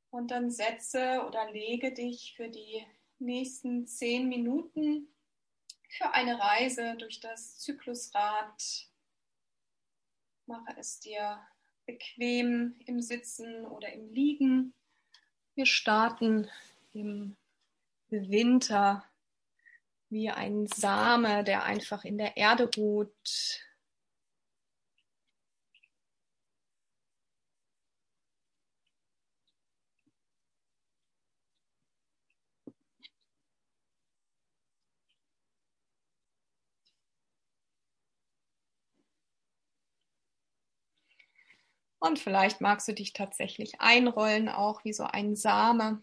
Und dann setze oder lege dich für die nächsten 10 Minuten für eine Reise durch das Zyklusrad. Mache es dir bequem im Sitzen oder im Liegen. Wir starten im Winter wie ein Same, der einfach in der Erde ruht. Und vielleicht magst du dich tatsächlich einrollen, auch wie so ein Same.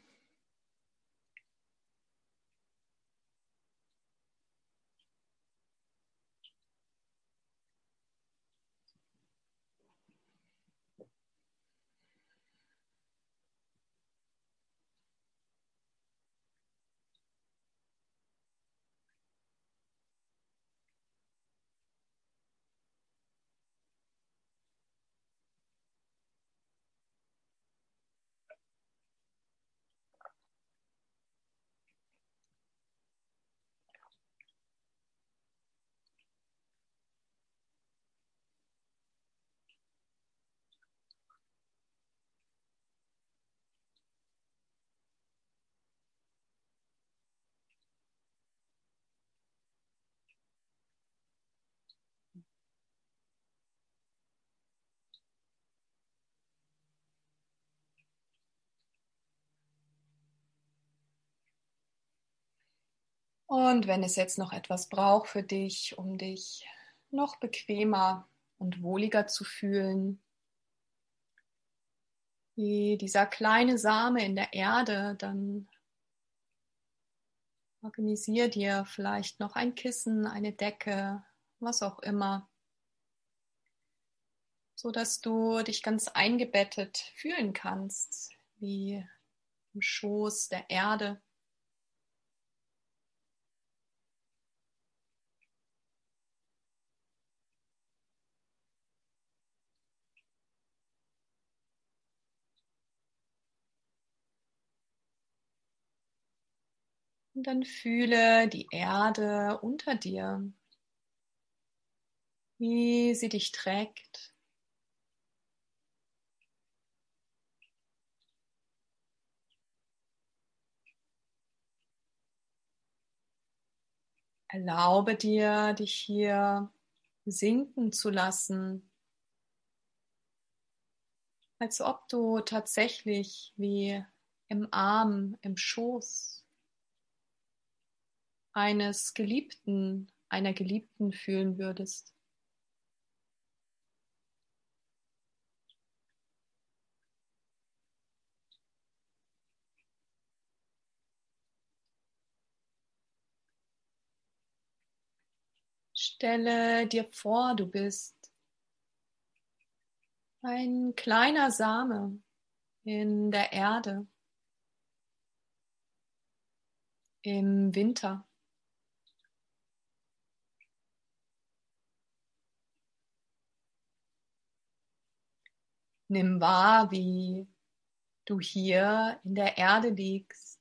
Und wenn es jetzt noch etwas braucht für dich, um dich noch bequemer und wohliger zu fühlen, wie dieser kleine Same in der Erde, dann organisier dir vielleicht noch ein Kissen, eine Decke, was auch immer, so dass du dich ganz eingebettet fühlen kannst, wie im Schoß der Erde. Und dann fühle die Erde unter dir, wie sie dich trägt. Erlaube dir, dich hier sinken zu lassen, als ob du tatsächlich wie im Arm, im Schoß eines Geliebten, einer Geliebten fühlen würdest. Stelle dir vor, du bist ein kleiner Same in der Erde im Winter. Nimm wahr, wie du hier in der Erde liegst,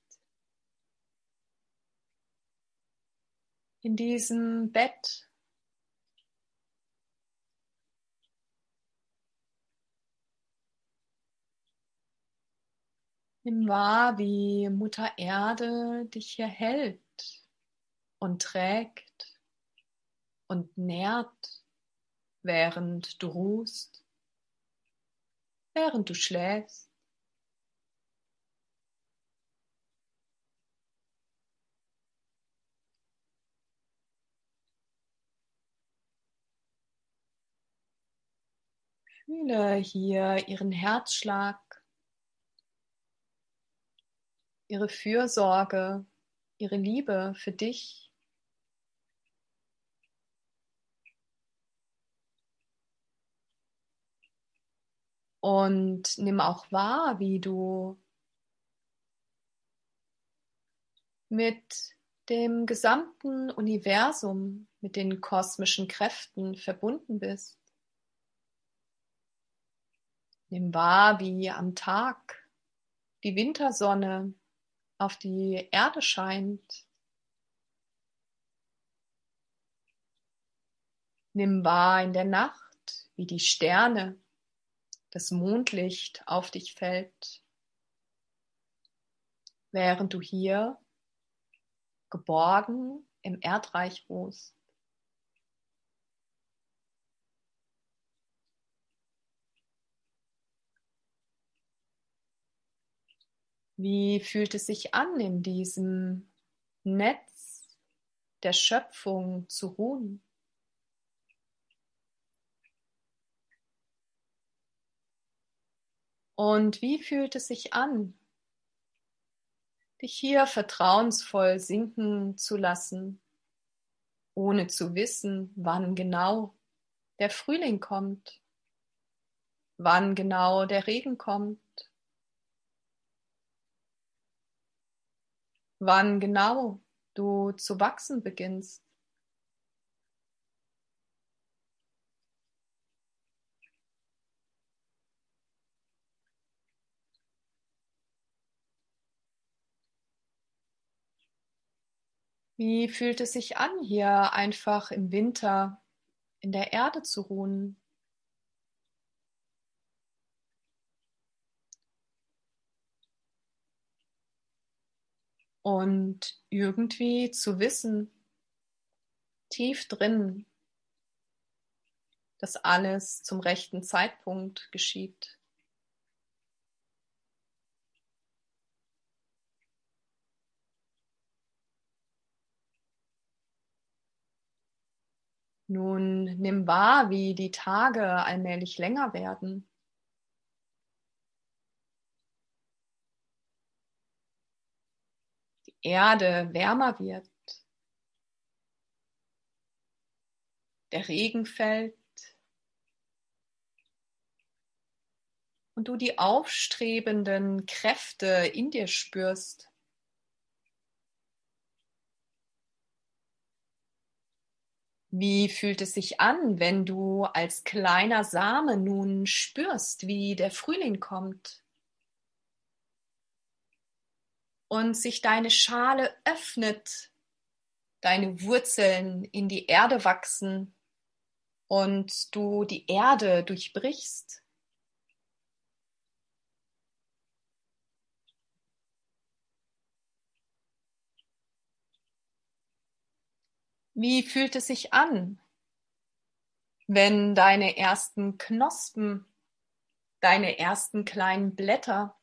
in diesem Bett. Nimm wahr, wie Mutter Erde dich hier hält und trägt und nährt, während du ruhst, während du schläfst. Fühle hier ihren Herzschlag, ihre Fürsorge, ihre Liebe für dich. Und nimm auch wahr, wie du mit dem gesamten Universum, mit den kosmischen Kräften verbunden bist. Nimm wahr, wie am Tag die Wintersonne auf die Erde scheint. Nimm wahr in der Nacht, wie die Sterne, das Mondlicht auf dich fällt, während du hier geborgen im Erdreich ruhst. Wie fühlt es sich an, in diesem Netz der Schöpfung zu ruhen? Und wie fühlt es sich an, dich hier vertrauensvoll sinken zu lassen, ohne zu wissen, wann genau der Frühling kommt, wann genau der Regen kommt, wann genau du zu wachsen beginnst? Wie fühlt es sich an, hier einfach im Winter in der Erde zu ruhen? Und irgendwie zu wissen, tief drin, dass alles zum rechten Zeitpunkt geschieht. Nun nimm wahr, wie die Tage allmählich länger werden. Die Erde wärmer wird. Der Regen fällt. Und du die aufstrebenden Kräfte in dir spürst. Wie fühlt es sich an, wenn du als kleiner Same nun spürst, wie der Frühling kommt und sich deine Schale öffnet, deine Wurzeln in die Erde wachsen und du die Erde durchbrichst? Wie fühlt es sich an, wenn deine ersten Knospen, deine ersten kleinen Blätter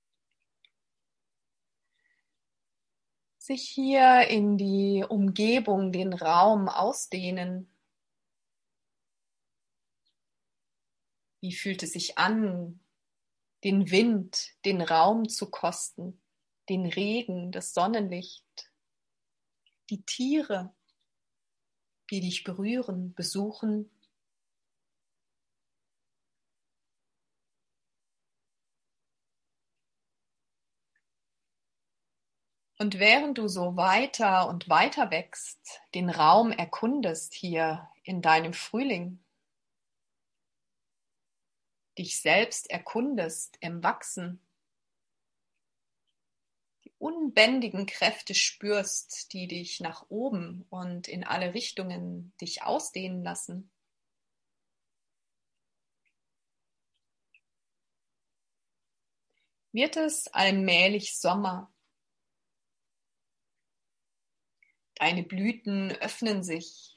sich hier in die Umgebung, den Raum ausdehnen? Wie fühlt es sich an, den Wind, den Raum zu kosten, den Regen, das Sonnenlicht, die Tiere, die dich berühren, besuchen? Und während du so weiter und weiter wächst, den Raum erkundest hier in deinem Frühling, dich selbst erkundest im Wachsen, die unbändigen Kräfte spürst, die dich nach oben und in alle Richtungen dich ausdehnen lassen, wird es allmählich Sommer. Deine Blüten öffnen sich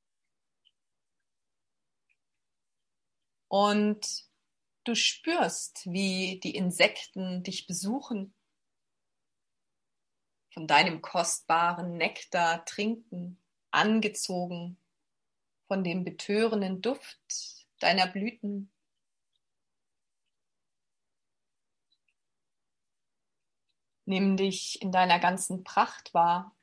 und du spürst, wie die Insekten dich besuchen, von deinem kostbaren Nektar trinken, angezogen von dem betörenden Duft deiner Blüten. Nimm dich in deiner ganzen Pracht wahr,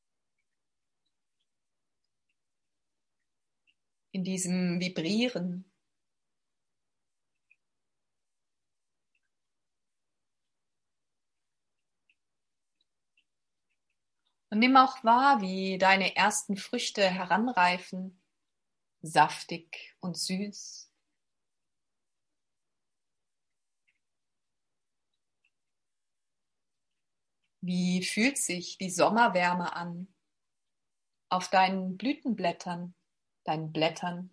in diesem Vibrieren. Und nimm auch wahr, wie deine ersten Früchte heranreifen, saftig und süß. Wie fühlt sich die Sommerwärme an auf deinen Blütenblättern, deinen Blättern?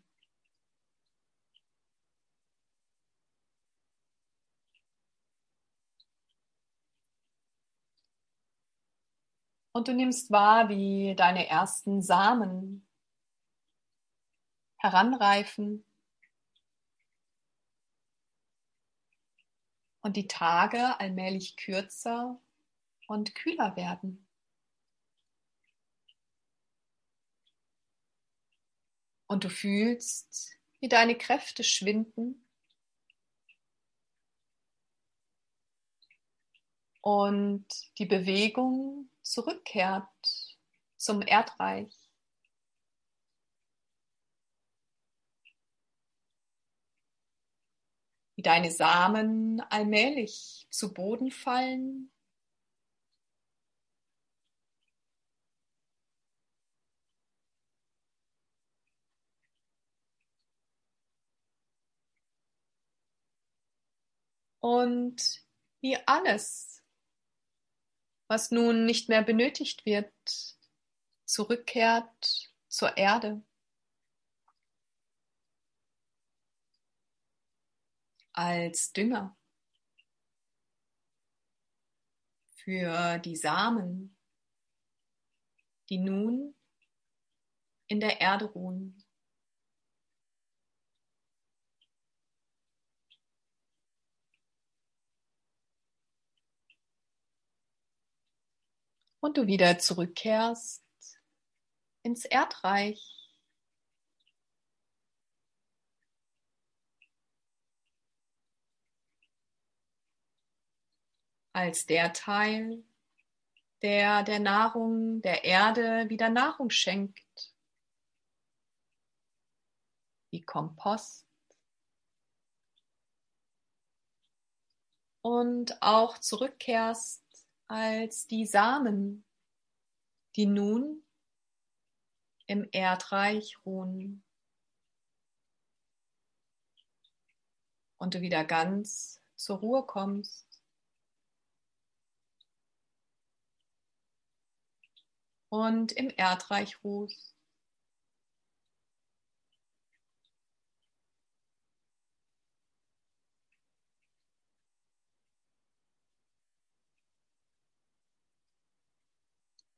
Und du nimmst wahr, wie deine ersten Samen heranreifen und die Tage allmählich kürzer und kühler werden. Und du fühlst, wie deine Kräfte schwinden und die Bewegung zurückkehrt zum Erdreich. Wie deine Samen allmählich zu Boden fallen und wie alles, was nun nicht mehr benötigt wird, zurückkehrt zur Erde als Dünger für die Samen, die nun in der Erde ruhen. Und du wieder zurückkehrst ins Erdreich. Als der Teil, der der Nahrung der Erde wieder Nahrung schenkt, wie Kompost. Und auch zurückkehrst als die Samen, die nun im Erdreich ruhen. Und du wieder ganz zur Ruhe kommst. Und im Erdreich ruhst.